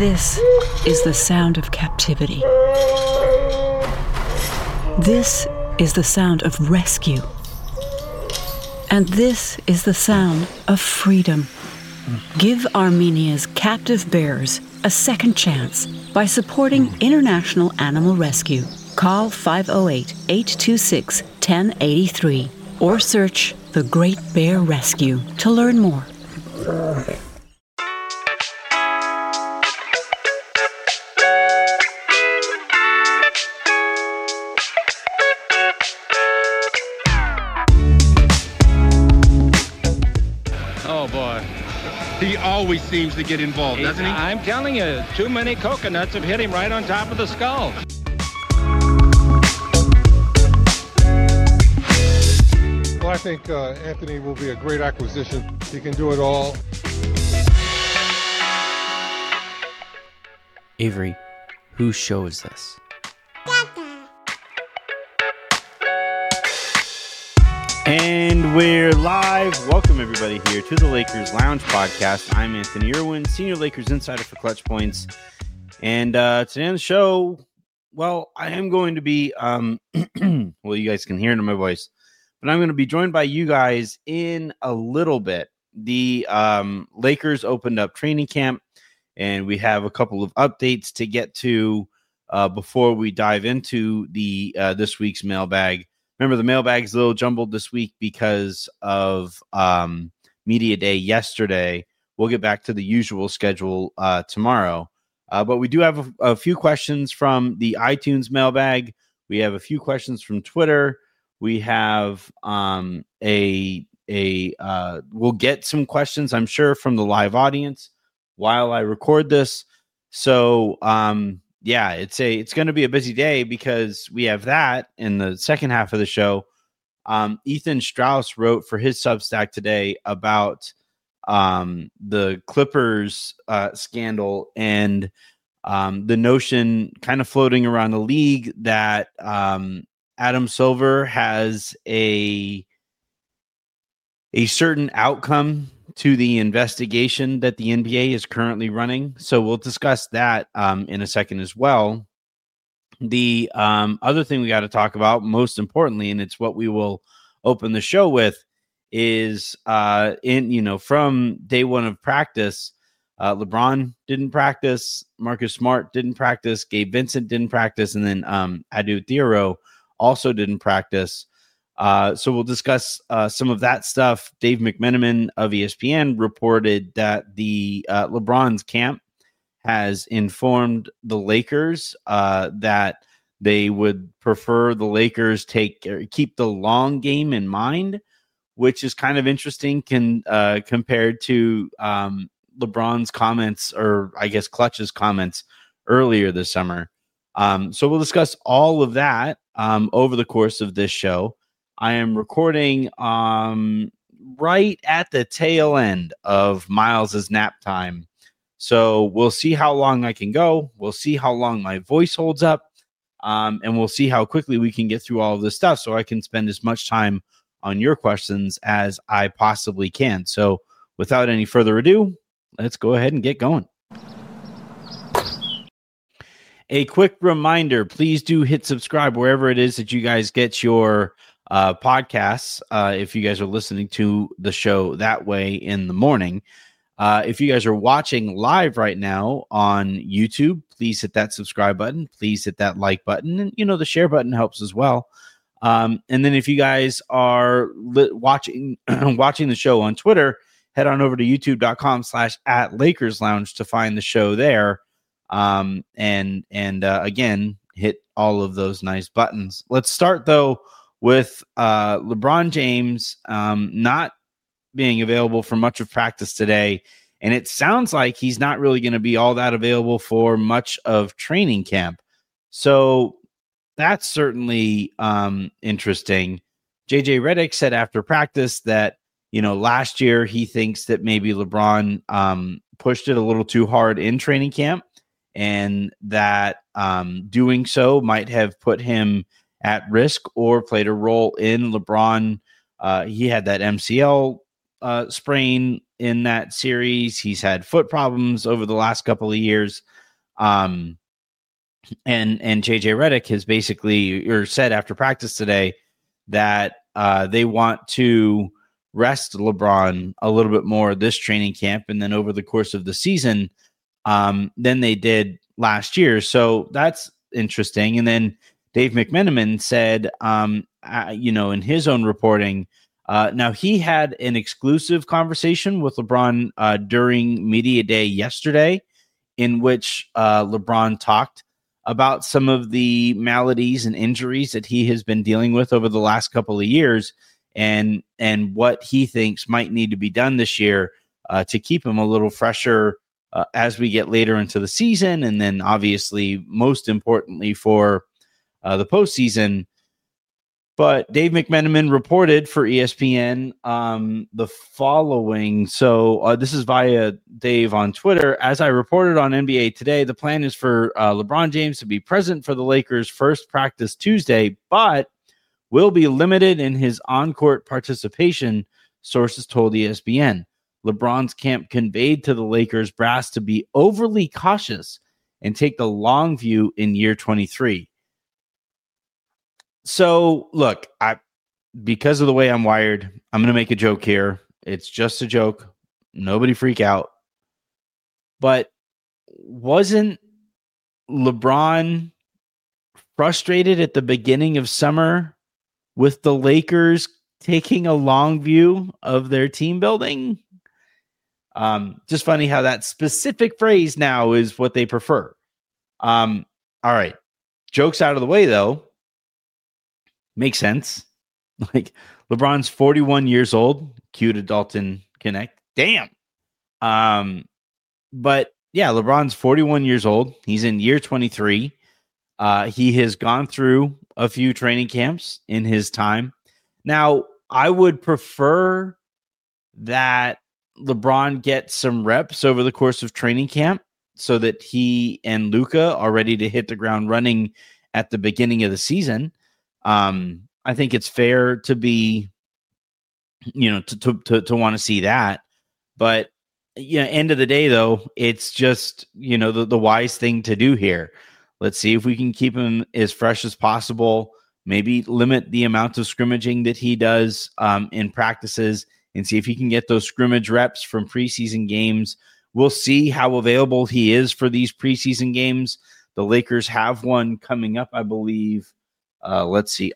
This is the sound of captivity. This is the sound of rescue. And this is the sound of freedom. Give Armenia's captive bears a second chance by supporting International Animal Rescue. Call 508-826-1083 or search The Great Bear Rescue to learn more. Oh, boy. He always seems to get involved, doesn't he? I'm telling you, too many coconuts have hit him right on top of the skull. Well, I think Anthony will be a great acquisition. He can do it all. Avery, whose show is this? And we're live. Welcome, everybody, here to the Lakers Lounge Podcast. I'm Anthony Irwin, Senior Lakers Insider for Clutch Points. And today on the show, well, I am going to be, well, you guys can hear it in my voice, but I'm going to be joined by you guys in a little bit. The Lakers opened up training camp, and we have a couple of updates to get to before we dive into the this week's mailbag. Remember, the mailbag's a little jumbled this week because of Media Day yesterday. We'll get back to the usual schedule tomorrow. But we do have a few questions from the iTunes mailbag. We have a few questions from Twitter. We have we'll get some questions, I'm sure, from the live audience while I record this. So, yeah, it's going to be a busy day because we have that in the second half of the show. Ethan Strauss wrote for his Substack today about the Clippers scandal and the notion kind of floating around the league that Adam Silver has a certain outcome to the investigation that the NBA is currently running. So we'll discuss that in a second as well. The other thing we got to talk about, most importantly, and it's what we will open the show with, is from day one of practice, LeBron didn't practice, Marcus Smart didn't practice, Gabe Vincent didn't practice, and then Adu Thiero also didn't practice. So we'll discuss some of that stuff. Dave McMenamin of ESPN reported that the LeBron's camp has informed the Lakers that they would prefer the Lakers keep the long game in mind, which is kind of interesting compared to LeBron's comments, or I guess Clutch's comments earlier this summer. So we'll discuss all of that over the course of this show. I am recording right at the tail end of Miles's nap time. So we'll see how long I can go. We'll see how long my voice holds up. And we'll see how quickly we can get through all of this stuff so I can spend as much time on your questions as I possibly can. So without any further ado, let's go ahead and get going. A quick reminder, please do hit subscribe wherever it is that you guys get your podcasts, if you guys are listening to the show that way in the morning. If you guys are watching live right now on YouTube, please hit that subscribe button. Please hit that like button. And, the share button helps as well. And then if you guys are watching the show on Twitter, head on over to youtube.com/@LakersLounge to find the show there. And again, hit all of those nice buttons. Let's start, though, with LeBron James not being available for much of practice today. And it sounds like he's not really going to be all that available for much of training camp. So that's certainly interesting. JJ Redick said after practice that, last year he thinks that maybe LeBron pushed it a little too hard in training camp, and that doing so might have put him at risk or played a role in LeBron. He had that MCL sprain in that series. He's had foot problems over the last couple of years. And JJ Redick has basically said after practice today that they want to rest LeBron a little bit more this training camp and then over the course of the season than they did last year. So that's interesting. And then Dave McMenamin said, in his own reporting, now he had an exclusive conversation with LeBron during media day yesterday, in which LeBron talked about some of the maladies and injuries that he has been dealing with over the last couple of years, and what he thinks might need to be done this year to keep him a little fresher as we get later into the season, and then obviously most importantly for the postseason. But Dave McMenamin reported for ESPN the following. So this is via Dave on Twitter. As I reported on NBA Today, the plan is for LeBron James to be present for the Lakers' first practice Tuesday, but will be limited in his on-court participation, sources told ESPN. LeBron's camp conveyed to the Lakers brass to be overly cautious and take the long view in year 23. So, look, because of the way I'm wired, I'm going to make a joke here. It's just a joke. Nobody freak out. But wasn't LeBron frustrated at the beginning of summer with the Lakers taking a long view of their team building? Just funny how that specific phrase now is what they prefer. All right. Jokes out of the way, though. Makes sense. Like, LeBron's 41 years old. Cue to Dalton Connect. Damn. But yeah, LeBron's 41 years old. He's in year 23. He has gone through a few training camps in his time. Now, I would prefer that LeBron gets some reps over the course of training camp so that he and Luka are ready to hit the ground running at the beginning of the season. I think it's fair to be, to want to see that. But, end of the day, though, it's just, the wise thing to do here. Let's see if we can keep him as fresh as possible, maybe limit the amount of scrimmaging that he does in practices, and see if he can get those scrimmage reps from preseason games. We'll see how available he is for these preseason games. The Lakers have one coming up, I believe. Let's see,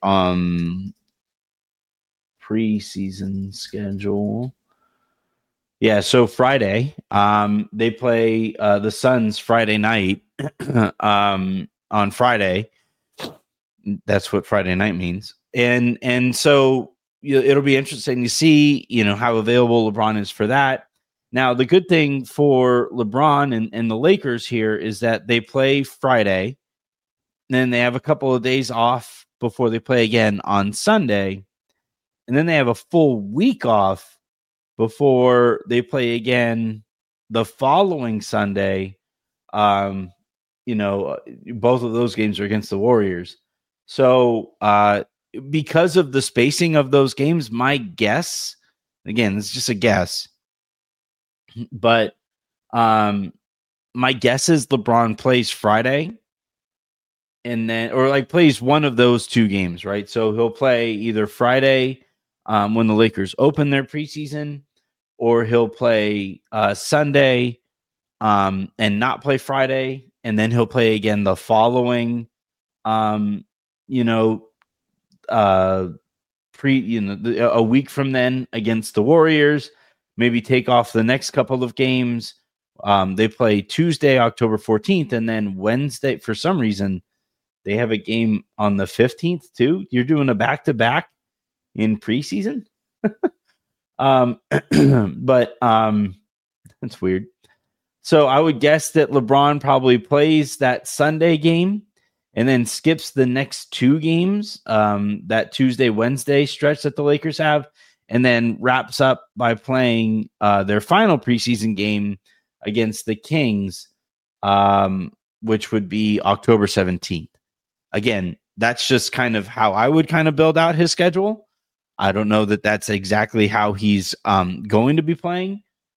preseason schedule. Yeah, so Friday, they play the Suns Friday night on Friday. That's what Friday night means. And so it'll be interesting to see, how available LeBron is for that. Now, the good thing for LeBron and the Lakers here is that they play Friday. Then they have a couple of days off before they play again on Sunday. And then they have a full week off before they play again the following Sunday. Both of those games are against the Warriors. So because of the spacing of those games, my guess, again, it's just a guess, but my guess is LeBron plays Friday. And then, plays one of those two games, right? So he'll play either Friday when the Lakers open their preseason, or he'll play Sunday and not play Friday, and then he'll play again the following, a week from then against the Warriors. Maybe take off the next couple of games. They play Tuesday, October 14th, and then Wednesday for some reason. They have a game on the 15th too. You're doing a back-to-back in preseason. But that's weird. So I would guess that LeBron probably plays that Sunday game and then skips the next two games, that Tuesday, Wednesday stretch that the Lakers have, and then wraps up by playing their final preseason game against the Kings, which would be October 17th. Again, that's just kind of how I would kind of build out his schedule. I don't know that that's exactly how he's going to be playing,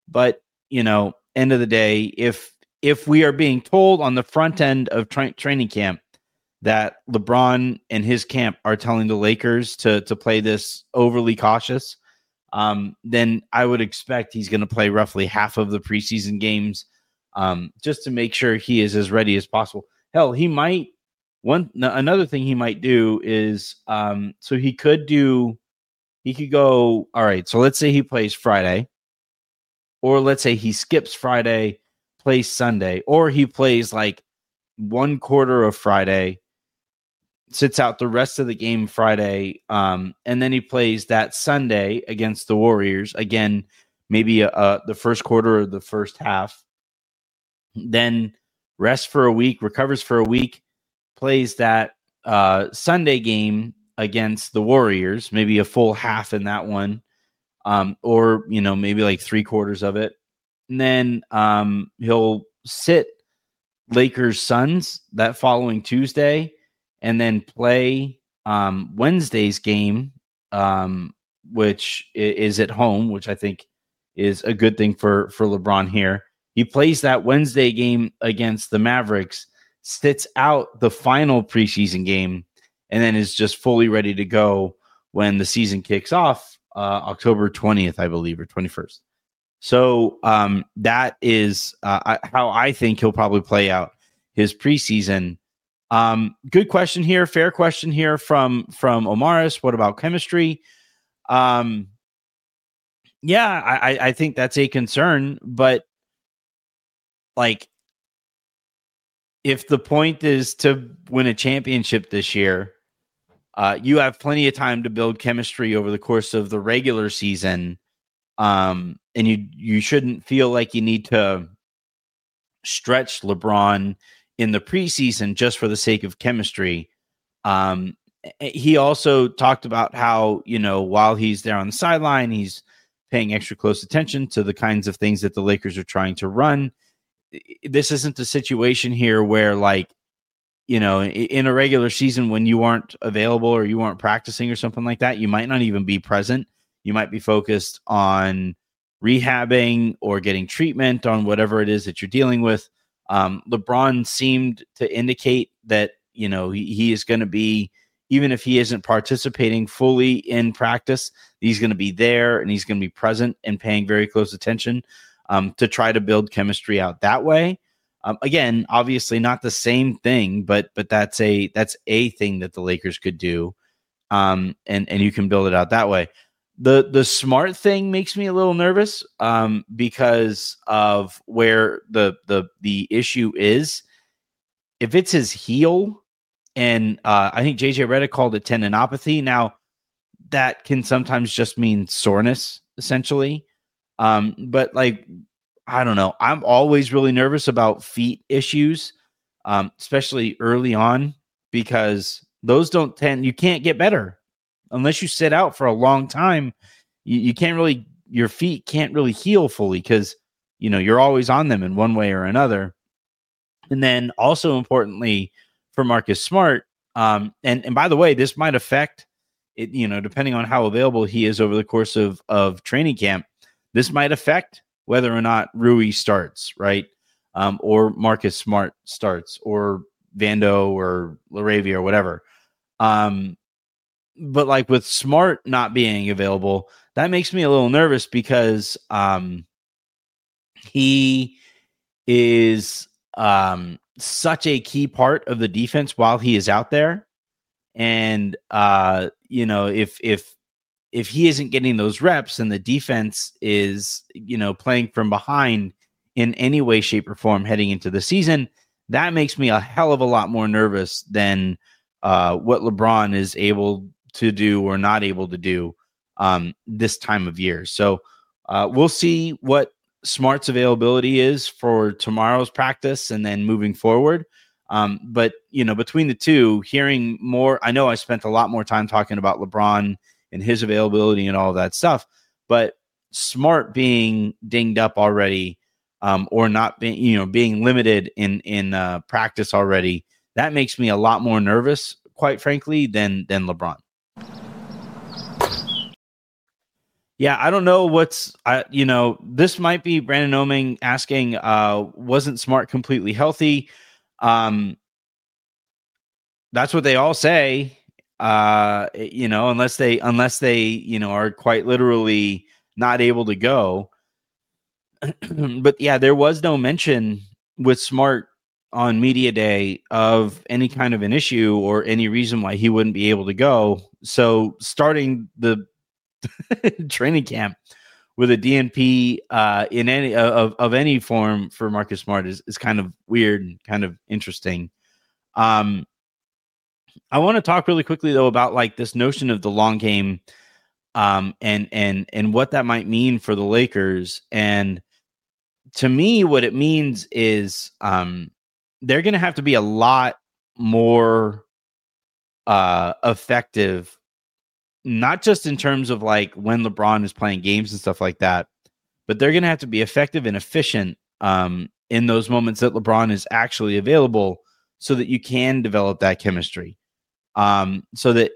But, end of the day, if we are being told on the front end of training camp that LeBron and his camp are telling the Lakers to play this overly cautious, then I would expect he's going to play roughly half of the preseason games, just to make sure he is as ready as possible. Hell, he might. Another thing he might do is, so he could go, all right, so let's say he plays Friday, or let's say he skips Friday, plays Sunday, or he plays like one quarter of Friday, sits out the rest of the game Friday, and then he plays that Sunday against the Warriors, again, maybe the first quarter or the first half, then rests for a week, recovers for a week, plays that Sunday game against the Warriors, maybe a full half in that one, or maybe like 3/4 of it, and then he'll sit Lakers Suns that following Tuesday, and then play Wednesday's game, which is at home, which I think is a good thing for LeBron here. He plays that Wednesday game against the Mavericks, sits out the final preseason game, and then is just fully ready to go when the season kicks off October 20th, I believe, or 21st. So that is how I think he'll probably play out his preseason. Good question here. Fair question here from Omaris. What about chemistry? Yeah, I think that's a concern, but like, if the point is to win a championship this year, you have plenty of time to build chemistry over the course of the regular season. And you shouldn't feel like you need to stretch LeBron in the preseason just for the sake of chemistry. He also talked about how, while he's there on the sideline, he's paying extra close attention to the kinds of things that the Lakers are trying to run. This isn't a situation here where, like, in a regular season when you aren't available or you aren't practicing or something like that, you might not even be present. You might be focused on rehabbing or getting treatment on whatever it is that you're dealing with. LeBron seemed to indicate that, he is going to be, even if he isn't participating fully in practice, he's going to be there and he's going to be present and paying very close attention to try to build chemistry out that way. Again, obviously not the same thing, but that's a thing that the Lakers could do, and you can build it out that way. The Smart thing makes me a little nervous because of where the issue is. If it's his heel, and I think JJ Redick called it tendinopathy. Now, that can sometimes just mean soreness, essentially. But like, I don't know. I'm always really nervous about feet issues, especially early on, because those you can't get better unless you sit out for a long time. You can't really, your feet can't really heal fully because, you're always on them in one way or another. And then also importantly for Marcus Smart, and by the way, this might affect it, depending on how available he is over the course of training camp, this might affect whether or not Rui starts, right? Or Marcus Smart starts, or Vando or LaRavia or whatever. But like with Smart not being available, that makes me a little nervous because he is such a key part of the defense while he is out there. And, if he isn't getting those reps and the defense is, playing from behind in any way, shape, or form heading into the season, that makes me a hell of a lot more nervous than what LeBron is able to do or not able to do this time of year. So we'll see what Smart's availability is for tomorrow's practice and then moving forward. But, between the two, hearing more, I know I spent a lot more time talking about LeBron and his availability and all of that stuff, but Smart being dinged up already, or not being, being limited in practice already, that makes me a lot more nervous, quite frankly, than LeBron. Yeah, I don't know this might be Brandon Oming asking, wasn't Smart completely healthy? That's what they all say. Unless they are quite literally not able to go. But yeah, there was no mention with Smart on media day of any kind of an issue or any reason why he wouldn't be able to go. So starting the training camp with a DNP in any of any form for Marcus Smart is kind of weird and kind of interesting. I want to talk really quickly though about like this notion of the long game, and what that might mean for the Lakers. And to me, what it means is they're going to have to be a lot more effective, not just in terms of like when LeBron is playing games and stuff like that, but they're going to have to be effective and efficient in those moments that LeBron is actually available, so that you can develop that chemistry. So that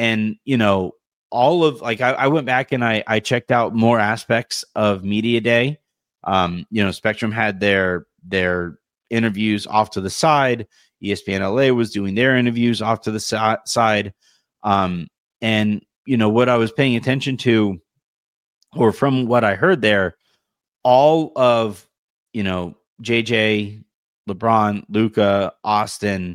all of like I went back and I checked out more aspects of media day. Spectrum had their interviews off to the side. ESPN LA was doing their interviews off to the side. And what I was paying attention to, or from what I heard there, all of JJ, LeBron, Luka, Austin,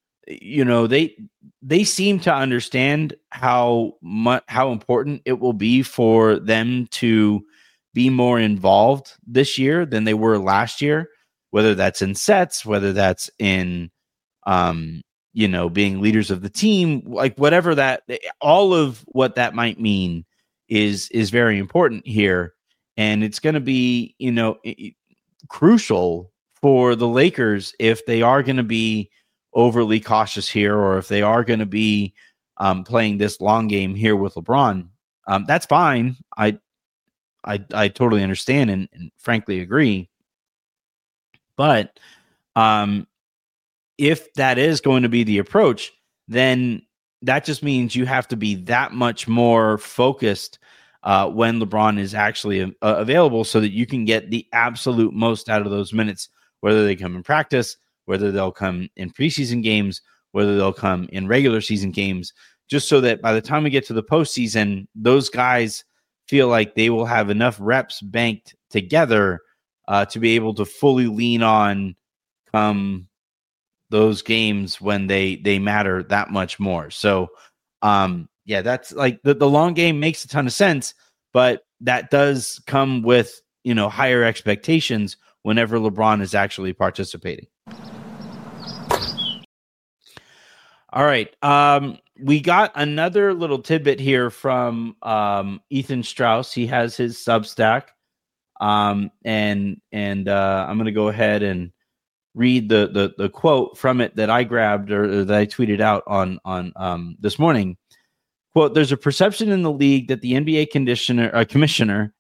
they seem to understand how important it will be for them to be more involved this year than they were last year, whether that's in sets, whether that's in being leaders of the team, like whatever that, all of what that might mean is very important here. And it's going to be, crucial for the Lakers if they are going to be overly cautious here, or if they are going to be playing this long game here with LeBron. That's fine. I totally understand and frankly agree. But if that is going to be the approach, then that just means you have to be that much more focused when LeBron is actually available, so that you can get the absolute most out of those minutes, whether they come in practice, whether they'll come in preseason games, whether they'll come in regular season games, just so that by the time we get to the postseason, those guys feel like they will have enough reps banked together to be able to fully lean on those games when they matter that much more. So, that's like the long game makes a ton of sense, but that does come with, higher expectations whenever LeBron is actually participating. All right. We got another little tidbit here from Ethan Strauss. He has his Substack. And I'm going to go ahead and read the quote from it that I grabbed or that I tweeted out on this morning. Quote, there's a perception in the league that the NBA commissioner,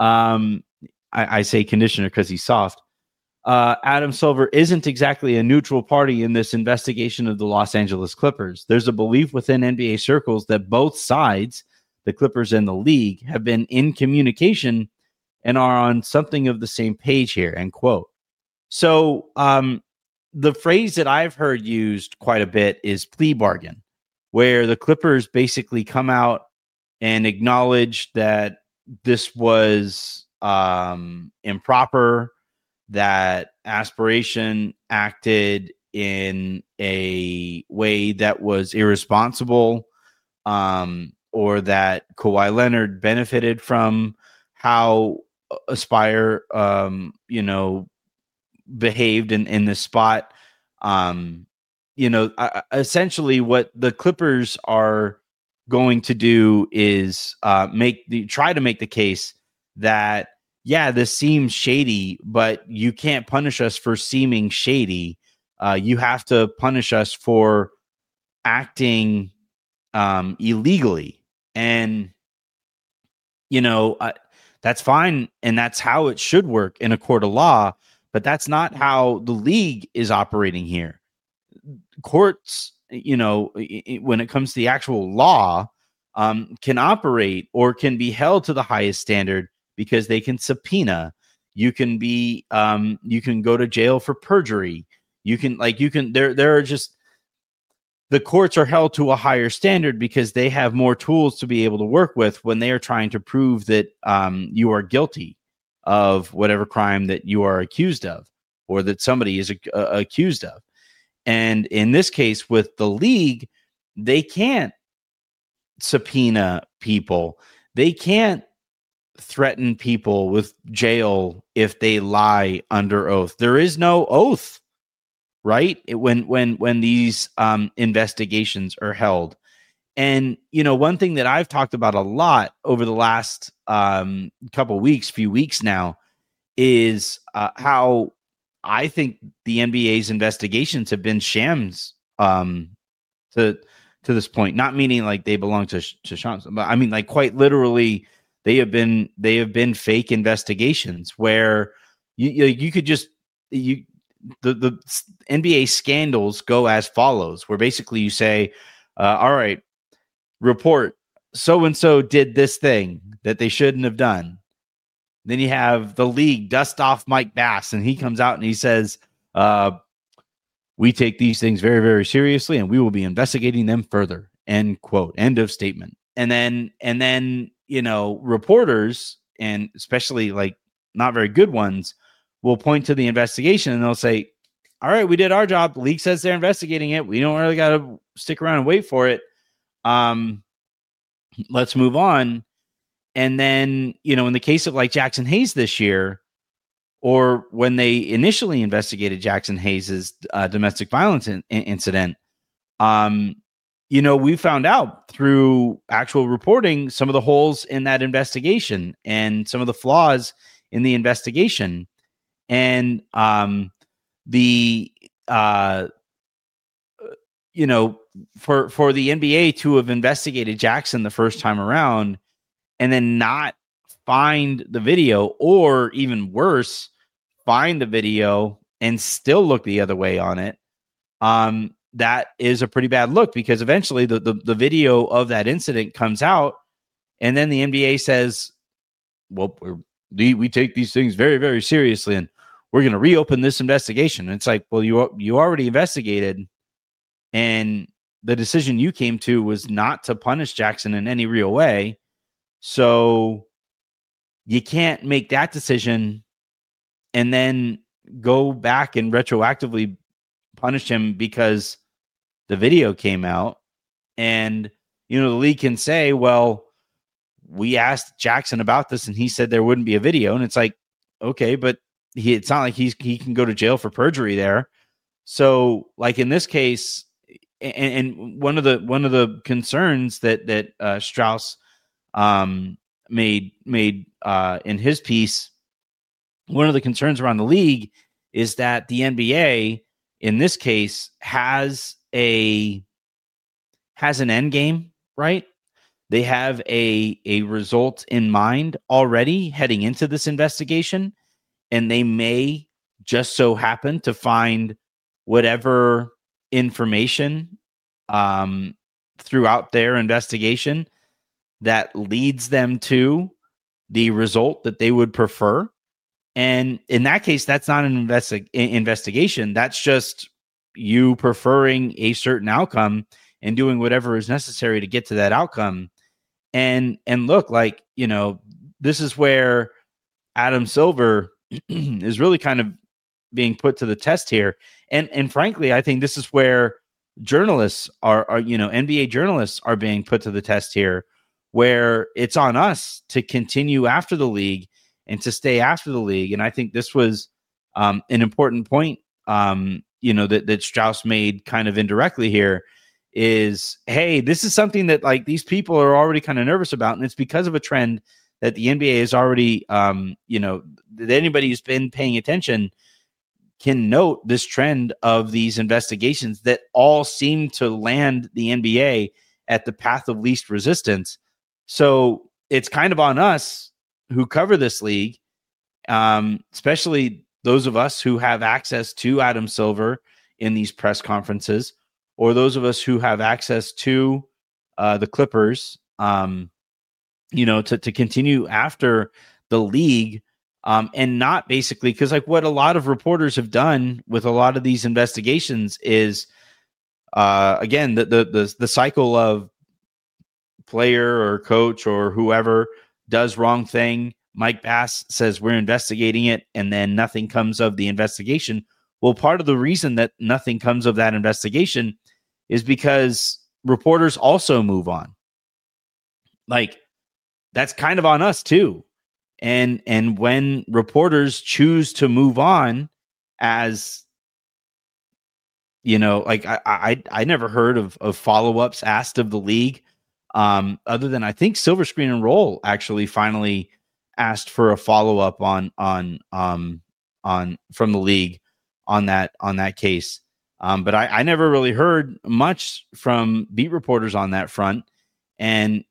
I say conditioner because he's soft, Adam Silver isn't exactly a neutral party in this investigation of the Los Angeles Clippers. There's a belief within NBA circles that both sides, the Clippers and the league, have been in communication and are on something of the same page here, end quote. So the phrase that I've heard used quite a bit is plea bargain, where the Clippers basically come out and acknowledge that this was improper, that Aspiration acted in a way that was irresponsible, or that Kawhi Leonard benefited from how Aspire, behaved in this spot. Essentially what the Clippers are going to do is try to make the case that, yeah, this seems shady, but you can't punish us for seeming shady. You have to punish us for acting illegally. And, that's fine. And that's how it should work in a court of law. But that's not how the league is operating here. Courts, when it comes to the actual law, can operate or can be held to the highest standard because they can subpoena. You can be, you can go to jail for perjury. There are just, the courts are held to a higher standard because they have more tools to be able to work with when they are trying to prove that you are guilty of whatever crime that you are accused of, or that somebody is accused of. And in this case, with the league, they can't subpoena people. They can't threaten people with jail if they lie under oath. There is no oath, right? When these investigations are held. And, one thing that I've talked about a lot over the last few weeks now, is how I think the NBA's investigations have been shams to this point. Not meaning like they belong to Sean, but I mean like quite literally, they have been fake investigations where you could just the NBA scandals go as follows, where basically you say, all right, report so and so did this thing that they shouldn't have done. Then you have the league dust off Mike Bass, and he comes out and he says, we take these things very, very seriously, and we will be investigating them further. End quote. End of statement. And then, reporters, and especially like not very good ones, will point to the investigation and they'll say, all right, we did our job. The league says they're investigating it. We don't really got to stick around and wait for it. Let's move on. And then, in the case of like Jackson Hayes this year, or when they initially investigated Jackson Hayes's domestic violence incident, we found out through actual reporting some of the holes in that investigation and some of the flaws in the investigation. And for the NBA to have investigated Jackson the first time around and then not find the video, or even worse, find the video and still look the other way on it, that is a pretty bad look, because eventually the video of that incident comes out, and then the NBA says, well, we take these things very, very seriously, and we're going to reopen this investigation. And it's like, well, you already investigated, and the decision you came to was not to punish Jackson in any real way. So you can't make that decision and then go back and retroactively punish him because the video came out. And, the league can say, well, we asked Jackson about this and he said there wouldn't be a video. And it's like, okay, but it's not like he can go to jail for perjury there. So like in this case, and one of the concerns that Strauss made in his piece, one of the concerns around the league is that the NBA in this case has an end game, right? They have a result in mind already heading into this investigation, and they may just so happen to find whatever information throughout their investigation that leads them to the result that they would prefer. And in that case, that's not an investigation. That's just you preferring a certain outcome and doing whatever is necessary to get to that outcome. And look, like, this is where Adam Silver is really kind of being put to the test here. And frankly, I think this is where journalists are NBA journalists are being put to the test here, where it's on us to continue after the league and to stay after the league. And I think this was an important point, that Strauss made kind of indirectly here is, hey, this is something that like these people are already kind of nervous about. And it's because of a trend that the NBA is already, that anybody who's been paying attention can note this trend of these investigations that all seem to land the NBA at the path of least resistance. So it's kind of on us who cover this league, especially those of us who have access to Adam Silver in these press conferences, or those of us who have access to the Clippers to continue after the league, and not basically, because like what a lot of reporters have done with a lot of these investigations is, again, the cycle of player or coach or whoever does wrong thing. Mike Bass says we're investigating it, and then nothing comes of the investigation. Well, part of the reason that nothing comes of that investigation is because reporters also move on. Like, that's kind of on us too. And when reporters choose to move on, as like I never heard of follow-ups asked of the league, other than I think Silver Screen and Roll actually finally asked for a follow-up on from the league on that case. But I never really heard much from beat reporters on that front. And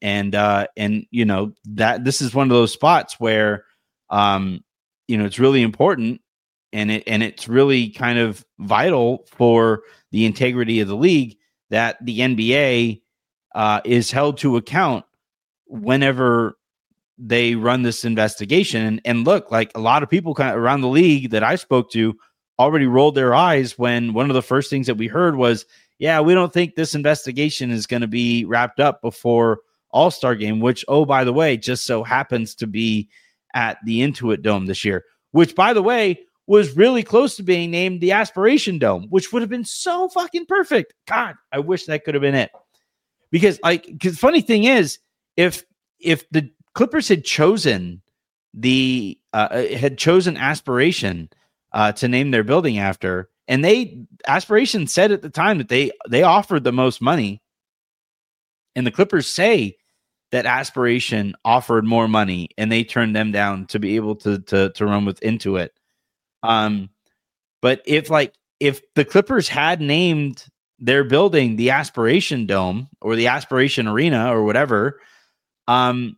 that this is one of those spots where, it's really important, and it's really kind of vital for the integrity of the league that the NBA is held to account whenever they run this investigation. And look, like a lot of people kind of around the league that I spoke to already rolled their eyes when one of the first things that we heard was, yeah, we don't think this investigation is going to be wrapped up before All-Star Game, which, oh, by the way, just so happens to be at the Intuit Dome this year, which, by the way, was really close to being named the Aspiration Dome, which would have been so fucking perfect. God, I wish that could have been it. Because funny thing is, if the Clippers had chosen Aspiration to name their building after, and Aspiration said at the time that they offered the most money, and the Clippers say that Aspiration offered more money, and they turned them down to be able to run with Intuit. But if the Clippers had named their building the Aspiration Dome or the Aspiration Arena or whatever, I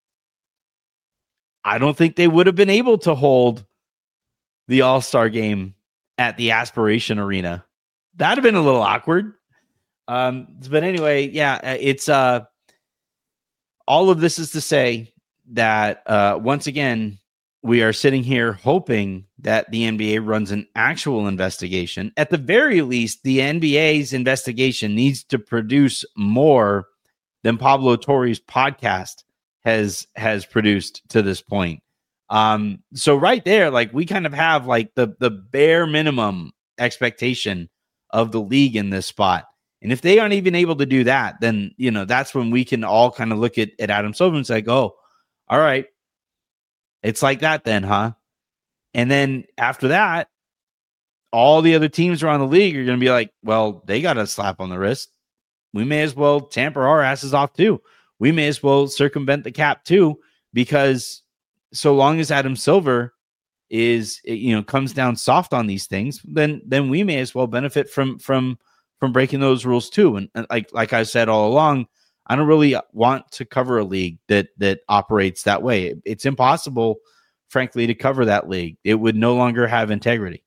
don't think they would have been able to hold the All-Star Game at the Aspiration Arena. That'd have been a little awkward. But anyway, yeah, it's all of this is to say that once again, we are sitting here hoping that the NBA runs an actual investigation. At the very least, the NBA's investigation needs to produce more than Pablo Torre's podcast has produced to this point. So right there, like we kind of have like the bare minimum expectation of the league in this spot. And if they aren't even able to do that, then, that's when we can all kind of look at Adam Silver and say, oh, all right, it's like that then, huh? And then after that, all the other teams around the league are going to be like, well, they got a slap on the wrist. We may as well tamper our asses off too. We may as well circumvent the cap too, because so long as Adam Silver is, comes down soft on these things, then we may as well benefit from breaking those rules too. And like I said all along, I don't really want to cover a league that operates that way. It's impossible, frankly, to cover that league. It would no longer have integrity.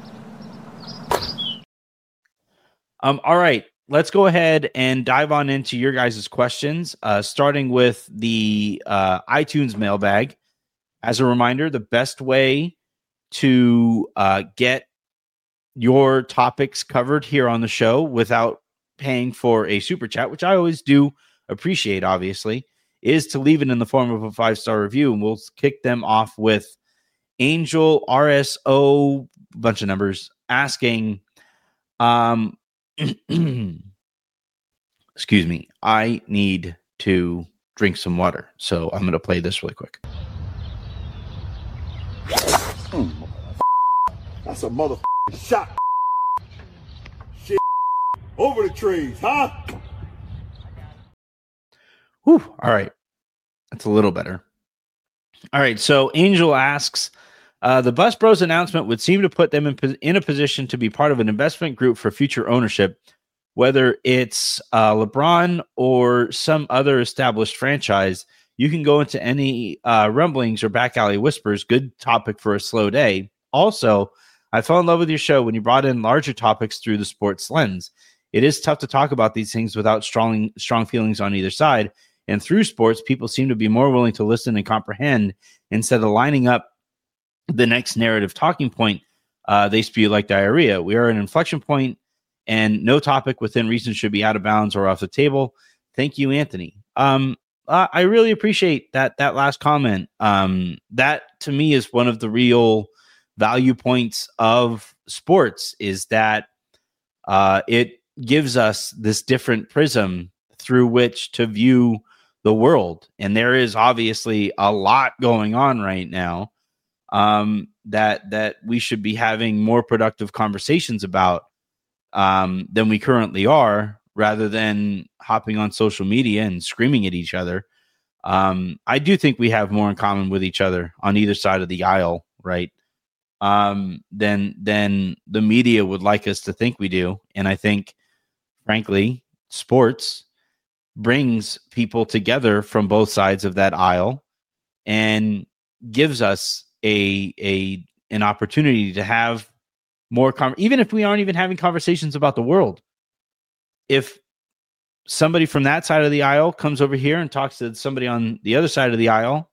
All right, let's go ahead and dive on into your guys' questions, starting with the iTunes mailbag. As a reminder, the best way to get your topics covered here on the show without paying for a super chat, which I always do appreciate, obviously, is to leave it in the form of a 5-star review. And we'll kick them off with Angel RSO, bunch of numbers, asking, excuse me, I need to drink some water. So I'm going to play this really quick. That's a motherfucking shot. Shit. Over the trees, huh? Whew. All right. That's a little better. All right. So Angel asks, the Bus Bros announcement would seem to put them in a position to be part of an investment group for future ownership, whether it's LeBron or some other established franchise. You can go into any rumblings or back alley whispers. Good topic for a slow day. Also, I fell in love with your show when you brought in larger topics through the sports lens. It is tough to talk about these things without strong feelings on either side. and through sports, people seem to be more willing to listen and comprehend instead of lining up the next narrative talking point. They spew like diarrhea. We are at an inflection point, and no topic within reason should be out of bounds or off the table. Thank you, Anthony. I really appreciate that last comment. That to me is one of the real value points of sports, is that it gives us this different prism through which to view the world. And there is obviously a lot going on right now that we should be having more productive conversations about than we currently are, rather than hopping on social media and screaming at each other. I do think we have more in common with each other on either side of the aisle, right? Than the media would like us to think we do. And I think, frankly, sports brings people together from both sides of that aisle and gives us an opportunity to have more even if we aren't even having conversations about the world. If somebody from that side of the aisle comes over here and talks to somebody on the other side of the aisle,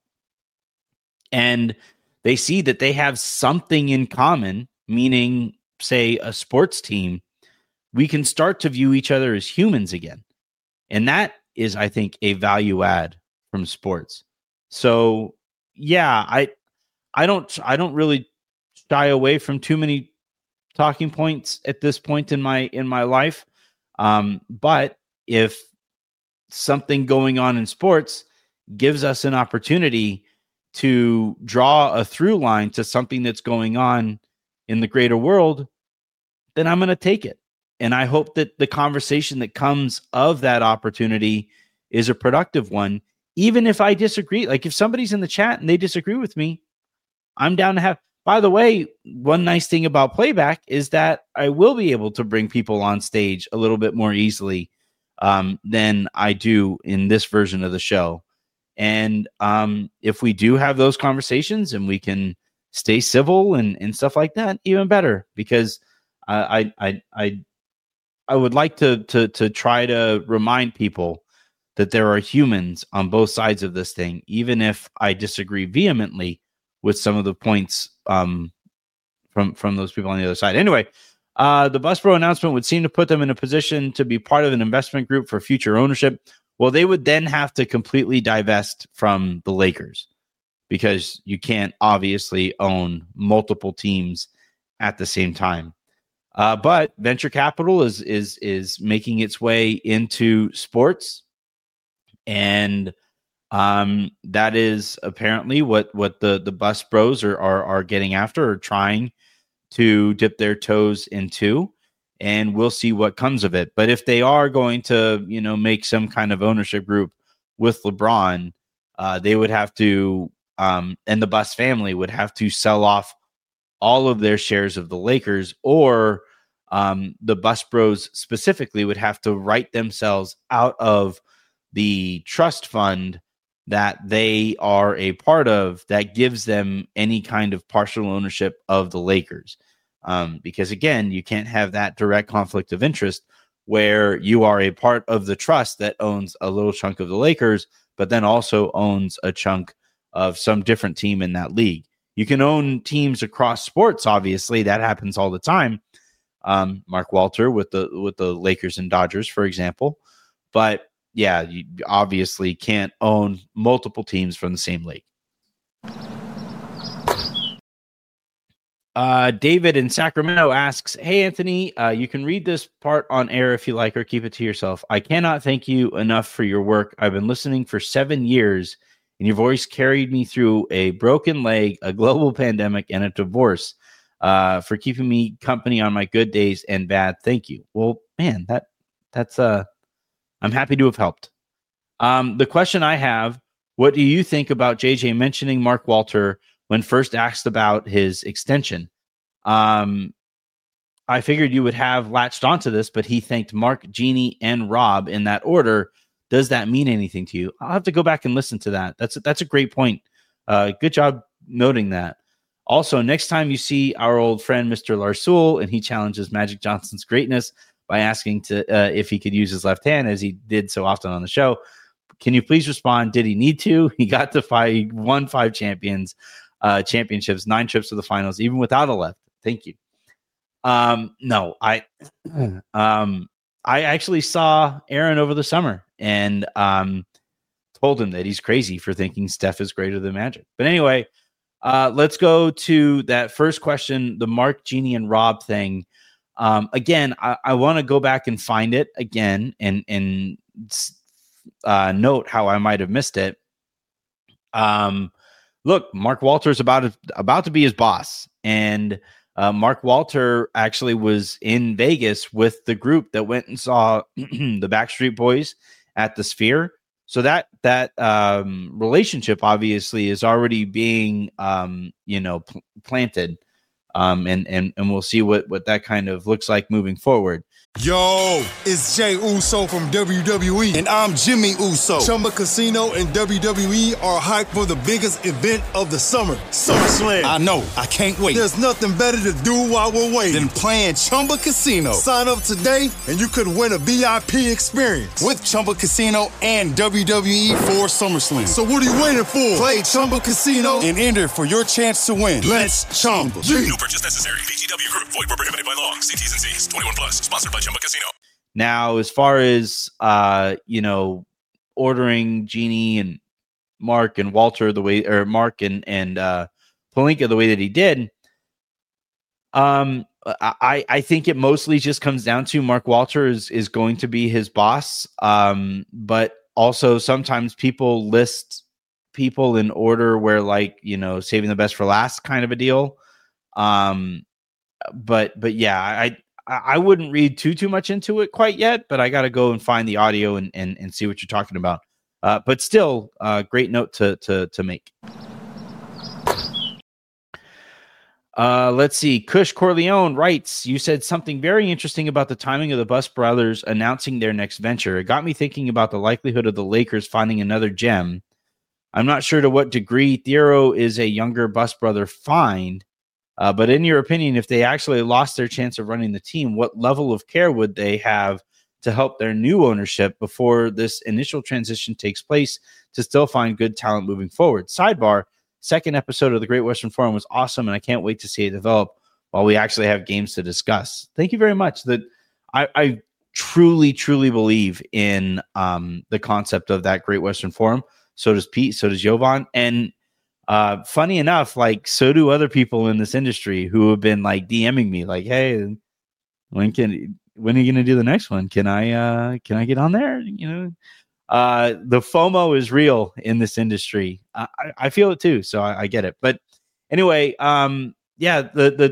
and they see that they have something in common, meaning, say, a sports team, we can start to view each other as humans again. And that is, I think, a value add from sports. So, yeah, I don't really shy away from too many talking points at this point in my life. But if something going on in sports gives us an opportunity to draw a through line to something that's going on in the greater world, then I'm going to take it. And I hope that the conversation that comes of that opportunity is a productive one, even if I disagree. Like if somebody's in the chat and they disagree with me, I'm down to have. By the way, one nice thing about playback is that I will be able to bring people on stage a little bit more easily than I do in this version of the show. And if we do have those conversations and we can stay civil and stuff like that, even better, because I would like to try to remind people that there are humans on both sides of this thing, even if I disagree vehemently with some of the points from those people on the other side. Anyway, the Bus Bro announcement would seem to put them in a position to be part of an investment group for future ownership. Well, they would then have to completely divest from the Lakers, because you can't obviously own multiple teams at the same time. But venture capital is making its way into sports, and that is apparently what the Bus Bros are getting after, or trying to dip their toes into, and we'll see what comes of it. But if they are going to, make some kind of ownership group with LeBron, they would have to, and the Bus family would have to sell off all of their shares of the Lakers, or the Bus Bros specifically would have to write themselves out of the trust fund that they are a part of that gives them any kind of partial ownership of the Lakers. Because again, you can't have that direct conflict of interest where you are a part of the trust that owns a little chunk of the Lakers, but then also owns a chunk of some different team in that league. You can own teams across sports. Obviously, that happens all the time. Mark Walter with the Lakers and Dodgers, for example. But yeah, you obviously can't own multiple teams from the same league. David in Sacramento asks, "Hey, Anthony, you can read this part on air if you like, or keep it to yourself. I cannot thank you enough for your work. I've been listening for 7 years, and your voice carried me through a broken leg, a global pandemic, and a divorce, for keeping me company on my good days and bad. Thank you." Well, man, that's I'm happy to have helped. The question I have, what do you think about JJ mentioning Mark Walter when first asked about his extension? I figured you would have latched onto this, but he thanked Mark, Jeannie, and Rob in that order. Does that mean anything to you? I'll have to go back and listen to that. That's a great point. Good job noting that. Also, next time you see our old friend, Mr. Larsoul, and he challenges Magic Johnson's greatness by asking if he could use his left hand, as he did so often on the show, Can you please respond? Did he need to? He got to fight. He won 5 championships, 9 trips to the finals, even without a left. Thank you. No, I actually saw Aaron over the summer and told him that he's crazy for thinking Steph is greater than Magic. But anyway, let's go to that first question, the Mark, Jeannie, and Rob thing. Again, I want to go back and find it again and note how I might have missed it. Look, Mark Walter is about to be his boss, and Mark Walter actually was in Vegas with the group that went and saw the Backstreet Boys at the Sphere. So that relationship obviously is already being planted, and we'll see what that kind of looks like moving forward. Yo, it's Jay Uso from WWE, and I'm Jimmy Uso. Chumba Casino and WWE are hyped for the biggest event of the summer, SummerSlam. I know, I can't wait. There's nothing better to do while we're waiting than playing Chumba Casino. Sign up today, and you could win a VIP experience with Chumba Casino and WWE for SummerSlam. So what are you waiting for? Play Chumba Casino and enter for your chance to win. Let's Chumba. No purchase necessary. VGW Group. Void where prohibited by law. See T's and C's. 21 plus. Sponsored by Chumba Casino. Now, as far as ordering Jeannie and Mark and Walter the way, or Mark and Pelinka the way that he did, I think it mostly just comes down to Mark Walter is going to be his boss, but also sometimes people list people in order where, like, saving the best for last kind of a deal. But yeah, I wouldn't read too much into it quite yet, but I got to go and find the audio and see what you're talking about. But still, great note to make. Let's see. Kush Corleone writes, you said something very interesting about the timing of the Buss brothers announcing their next venture. It got me thinking about the likelihood of the Lakers finding another gem. I'm not sure to what degree Thiero is a younger Buss brother find. But in your opinion, if they actually lost their chance of running the team, what level of care would they have to help their new ownership before this initial transition takes place to still find good talent moving forward? Sidebar, second episode of the Great Western Forum was awesome, and I can't wait to see it develop while we actually have games to discuss. Thank you very much. That I truly believe in the concept of that Great Western Forum. So does Pete, so does Jovan, and funny enough, like, so do other people in this industry who have been like DMing me like, hey, when are you going to do the next one? Can I get on there? The FOMO is real in this industry. I feel it too. So I get it. But anyway, yeah,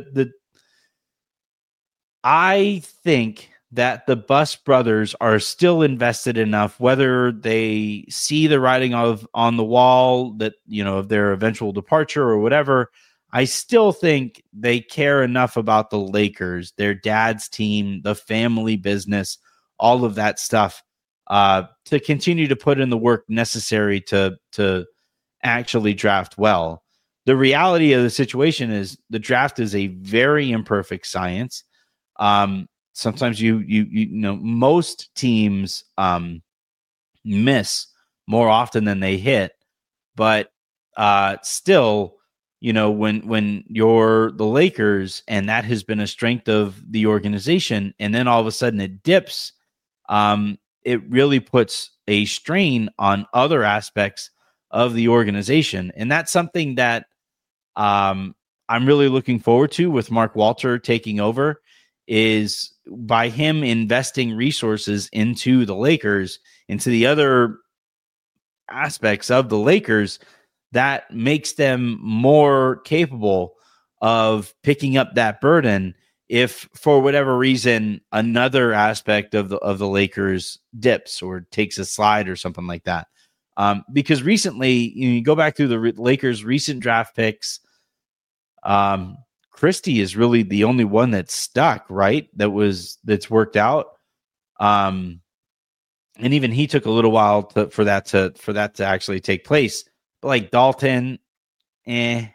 I think that the Buss brothers are still invested enough, whether they see the writing on the wall that, of their eventual departure or whatever. I still think they care enough about the Lakers, their dad's team, the family business, all of that stuff, to continue to put in the work necessary to actually draft well. The reality of the situation is the draft is a very imperfect science. Sometimes most teams miss more often than they hit, but still, when you're the Lakers and that has been a strength of the organization, and then all of a sudden it dips, it really puts a strain on other aspects of the organization. And that's something that I'm really looking forward to with Mark Walter taking over, is by him investing resources into the Lakers, into the other aspects of the Lakers, that makes them more capable of picking up that burden if, for whatever reason, another aspect of the Lakers dips or takes a slide or something like that. Because recently, you go back through the Lakers' recent draft picks, Christie is really the only one that's stuck, right? That's worked out. And even he took a little while for that to actually take place. But like Dalton, obviously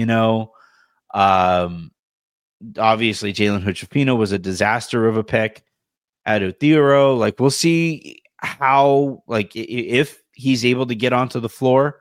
Jalen Hood-Schifino was a disaster of a pick. Ado Thiero, like, we'll see how, like, if he's able to get onto the floor.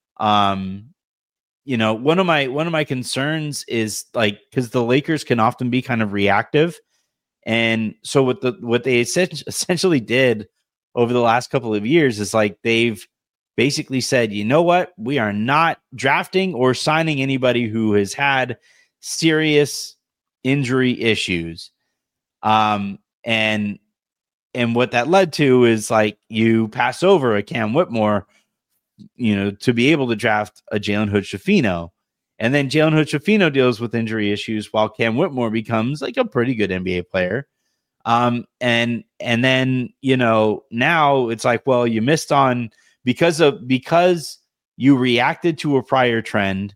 You know, one of my concerns is like, because the Lakers can often be kind of reactive, and so what they essentially did over the last couple of years is like they've basically said, you know what, we are not drafting or signing anybody who has had serious injury issues, and what that led to is like you pass over a Cam Whitmore, you know, to be able to draft a Jalen Hood-Schifino. And then Jalen Hood-Schifino deals with injury issues while Cam Whitmore becomes like a pretty good NBA player. And then, you know, now it's like, well, you missed on because you reacted to a prior trend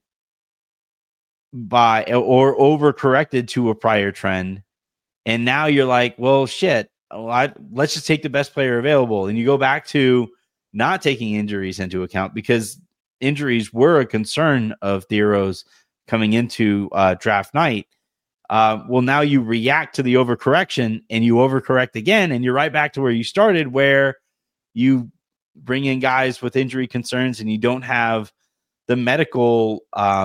or overcorrected to a prior trend. And now you're like, well, shit, let's just take the best player available. And you go back to not taking injuries into account, because injuries were a concern of Thero's coming into draft night. Well, now you react to the overcorrection and you overcorrect again, and you're right back to where you started, where you bring in guys with injury concerns and you don't have the medical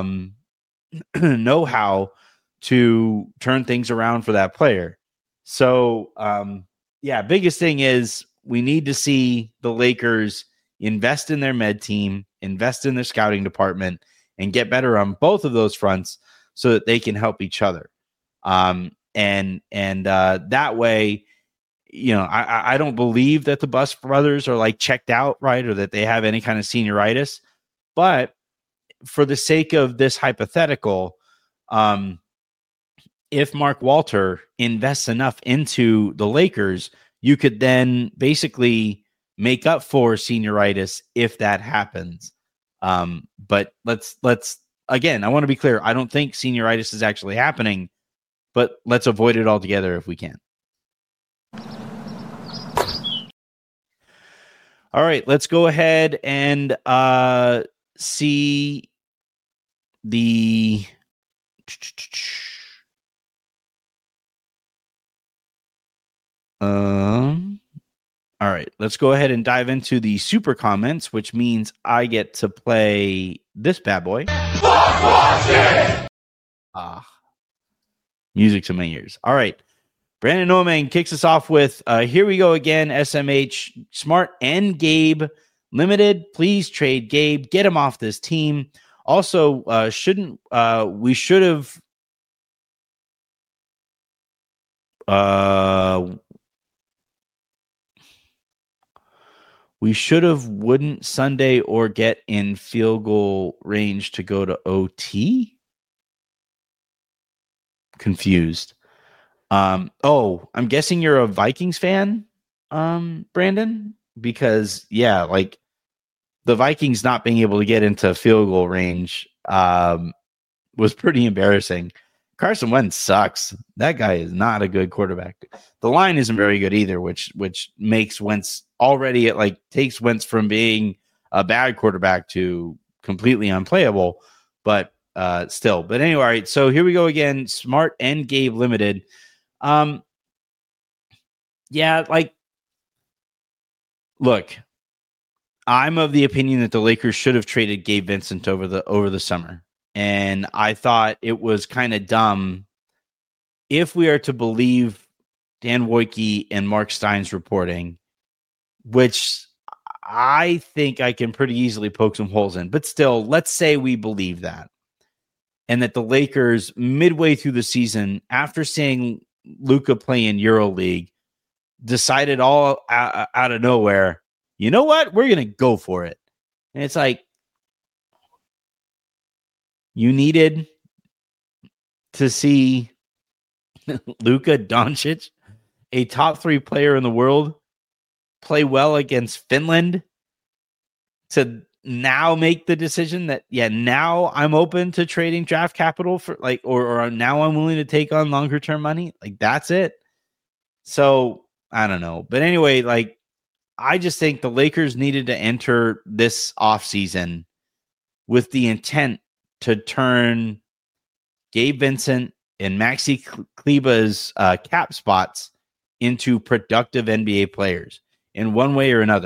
know-how to turn things around for that player. So, biggest thing is we need to see the Lakers invest in their med team, invest in their scouting department, and get better on both of those fronts so that they can help each other. That way, you know, I don't believe that the Buss brothers are like checked out, right? Or that they have any kind of senioritis, but for the sake of this hypothetical, if Mark Walter invests enough into the Lakers, you could then basically make up for senioritis if that happens. But let's again, I want to be clear. I don't think senioritis is actually happening, but let's avoid it altogether if we can. All right, let's go ahead and see the all right, let's go ahead and dive into the super comments, which means I get to play this bad boy. Music to my ears. All right. Brandon Norman kicks us off with, here we go again, SMH, Smart and Gabe limited. Please trade Gabe. Get him off this team. Also, we should have wouldn't Sunday or get in field goal range to go to OT? Confused. I'm guessing you're a Vikings fan, Brandon, because like the Vikings not being able to get into field goal range was pretty embarrassing. Carson Wentz sucks. That guy is not a good quarterback. The line isn't very good either, which makes Wentz already, it like takes Wentz from being a bad quarterback to completely unplayable, but still. But anyway, all right, so here we go again. Smart and Gabe limited. Look, I'm of the opinion that the Lakers should have traded Gabe Vincent over the summer. And I thought it was kind of dumb, if we are to believe Dan Wojcicki and Mark Stein's reporting, which I think I can pretty easily poke some holes in. But still, let's say we believe that. And that the Lakers, midway through the season, after seeing Luka play in EuroLeague, decided all out of nowhere, you know what? We're going to go for it. And it's like, you needed to see Luka Doncic, a top 3 player in the world, play well against Finland to now make the decision that, now I'm open to trading draft capital for or now I'm willing to take on longer term money. Like, that's it. So I don't know. But anyway, I just think the Lakers needed to enter this offseason with the intent to turn Gabe Vincent and Maxi Kleber's cap spots into productive NBA players in one way or another.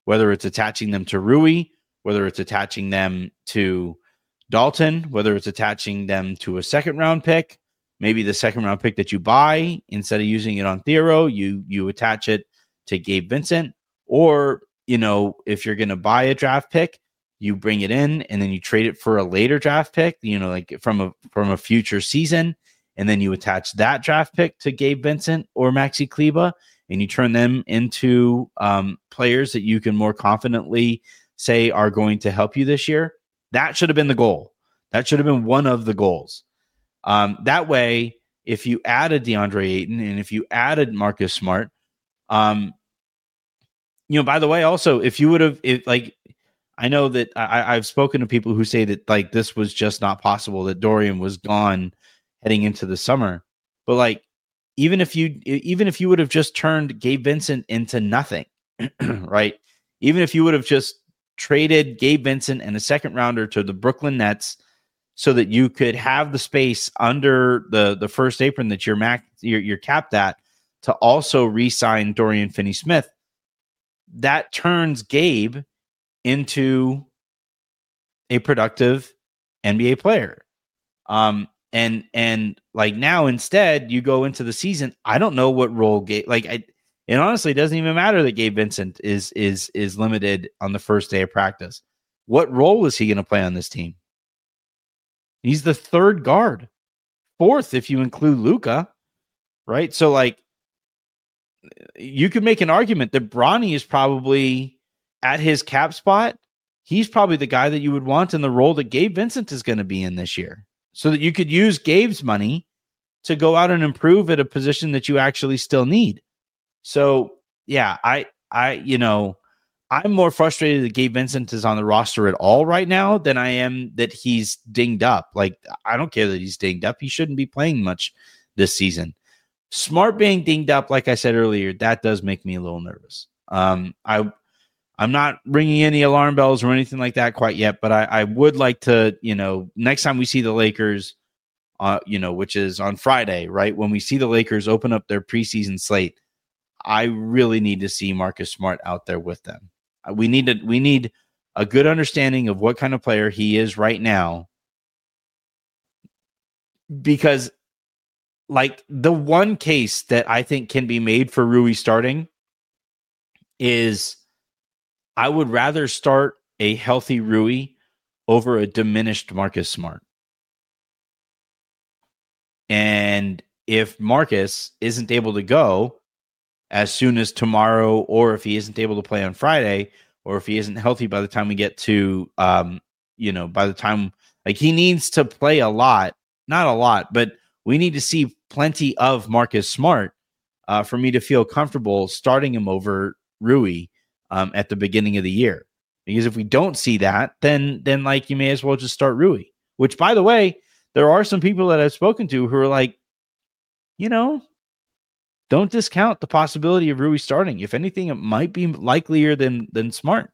whether it's attaching them to Rui, whether it's attaching them to Dalton, whether it's attaching them to a second round pick, maybe the second round pick that you buy, instead of using it on Thiero, you attach it to Gabe Vincent. Or, if you're going to buy a draft pick, you bring it in and then you trade it for a later draft pick, like from a future season. And then you attach that draft pick to Gabe Vincent or Maxi Kleber, and you turn them into players that you can more confidently say are going to help you this year. That should have been the goal. That should have been one of the goals. That way, if you added DeAndre Ayton and if you added Marcus Smart, by the way, also, if you would have, I know that I've spoken to people who say that this was just not possible, that Dorian was gone heading into the summer. But even if you would have just turned Gabe Vincent into nothing, right? Even if you would have just traded Gabe Vincent and a second rounder to the Brooklyn Nets so that you could have the space under the first apron that you're capped at to also re-sign Dorian Finney-Smith, that turns Gabe into a productive NBA player. And now instead you go into the season, I don't know what role Gabe, it honestly doesn't even matter that Gabe Vincent is limited on the first day of practice. What role is he going to play on this team? He's the third guard, fourth if you include Luka, right? So you could make an argument that Bronny is probably at his cap spot. He's probably the guy that you would want in the role that Gabe Vincent is going to be in this year, so that you could use Gabe's money to go out and improve at a position that you actually still need. So yeah, I'm more frustrated that Gabe Vincent is on the roster at all right now than I am that he's dinged up. I don't care that he's dinged up. He shouldn't be playing much this season. Smart being dinged up, like I said earlier, that does make me a little nervous. I'm not ringing any alarm bells or anything like that quite yet, but I would like to, next time we see the Lakers, which is on Friday, right? When we see the Lakers open up their preseason slate, I really need to see Marcus Smart out there with them. We need a good understanding of what kind of player he is right now, because the one case that I think can be made for Rui starting is I would rather start a healthy Rui over a diminished Marcus Smart. And if Marcus isn't able to go as soon as tomorrow, or if he isn't able to play on Friday, or if he isn't healthy by the time we get to, by the time, he needs to play a lot, not a lot, but we need to see plenty of Marcus Smart for me to feel comfortable starting him over Rui at the beginning of the year. Because if we don't see that, then you may as well just start Rui, which, by the way, there are some people that I've spoken to who are don't discount the possibility of Rui starting. If anything, it might be likelier than Smart.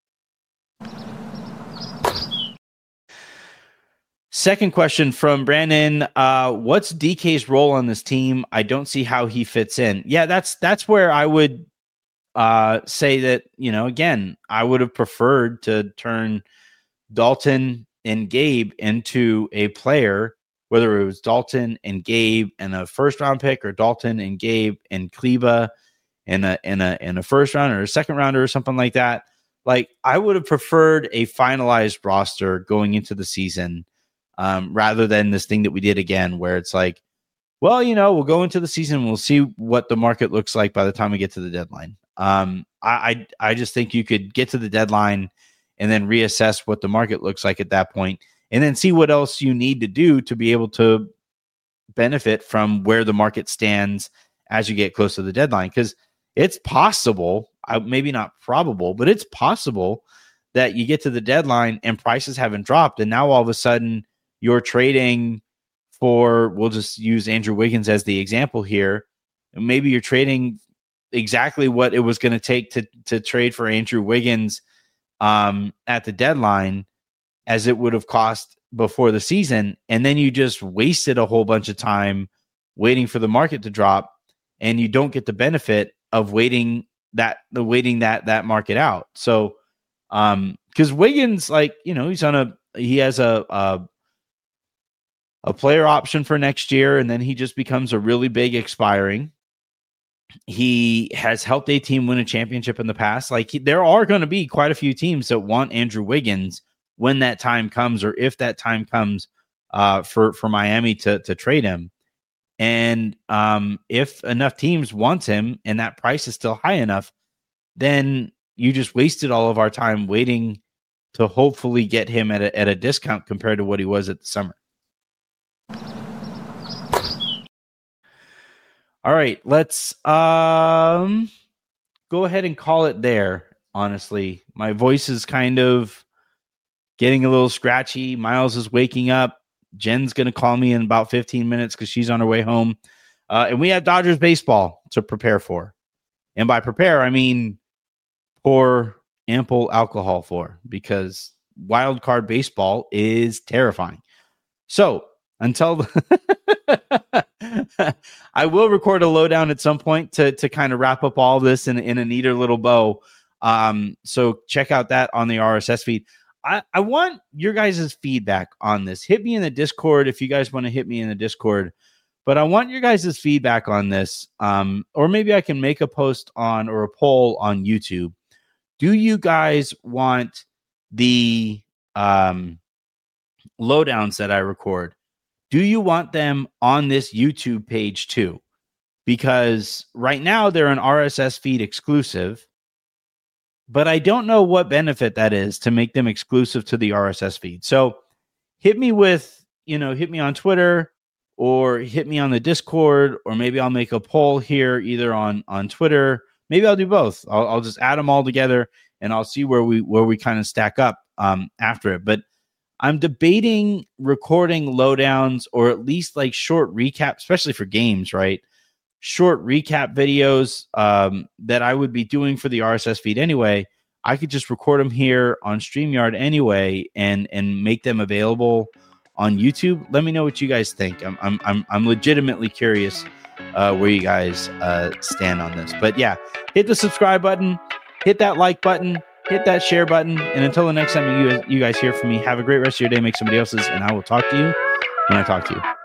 Second question from Brandon. What's DK's role on this team? I don't see how he fits in. Yeah, that's where I would say that, again, I would have preferred to turn Dalton and Gabe into a player, whether it was Dalton and Gabe and a first round pick, or Dalton and Gabe and Kleber in a first round or a second rounder or something like that. I would have preferred a finalized roster going into the season, rather than this thing that we did again, where it's we'll go into the season and we'll see what the market looks like by the time we get to the deadline. I just think you could get to the deadline and then reassess what the market looks like at that point, and then see what else you need to do to be able to benefit from where the market stands as you get close to the deadline. Because it's possible, maybe not probable, but it's possible that you get to the deadline and prices haven't dropped, and now all of a sudden you're trading for, we'll just use Andrew Wiggins as the example here. Maybe you're trading exactly what it was going to take to trade for Andrew Wiggins at the deadline as it would have cost before the season. And then you just wasted a whole bunch of time waiting for the market to drop, and you don't get the benefit of waiting waiting that market out. So because Wiggins, like, you know, he has a player option for next year, and then he just becomes a really big expiring. He has helped a team win a championship in the past. Like, there are going to be quite a few teams that want Andrew Wiggins when that time comes, or if that time comes for Miami to trade him. And if enough teams want him and that price is still high enough, then you just wasted all of our time waiting to hopefully get him at a discount compared to what he was at the summer. All right, let's go ahead and call it there. Honestly, my voice is kind of getting a little scratchy. Miles is waking up. Jen's going to call me in about 15 minutes because she's on her way home. And we have Dodgers baseball to prepare for. And by prepare, I mean pour ample alcohol for, because wild card baseball is terrifying. So until I will record a lowdown at some point to kind of wrap up all this in a neater little bow. So check out that on the RSS feed. I want your guys' feedback on this. Hit me in the Discord if you guys want to hit me in the Discord. But I want your guys' feedback on this. Or maybe I can make a post on or a poll on YouTube. Do you guys want the lowdowns that I record? Do you want them on this YouTube page too? Because right now they're an RSS feed exclusive, but I don't know what benefit that is to make them exclusive to the RSS feed. So hit me on Twitter, or hit me on the Discord, or maybe I'll make a poll here either on Twitter. Maybe I'll do both. I'll just add them all together and I'll see where we kind of stack up after it. But I'm debating recording lowdowns, or at least like short recap, especially for games, right? Short recap videos that I would be doing for the RSS feed anyway. I could just record them here on StreamYard anyway, and make them available on YouTube. Let me know what you guys think. I'm legitimately curious where you guys stand on this. But yeah, hit the subscribe button, hit that like button, hit that share button, and until the next time you guys hear from me, have a great rest of your day. Make somebody else's, and I will talk to you when I talk to you.